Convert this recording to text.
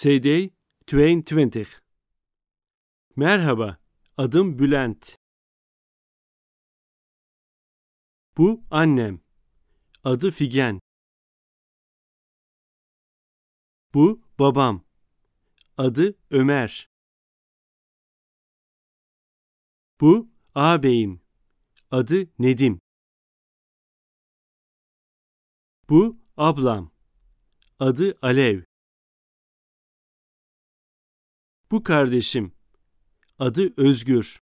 CD 2020. Merhaba, adım Bülent. Bu annem. Adı Figen. Bu babam. Adı Ömer. Bu ağabeyim. Adı Nedim. Bu ablam. Adı Alev. Bu kardeşim. Adı Özgür.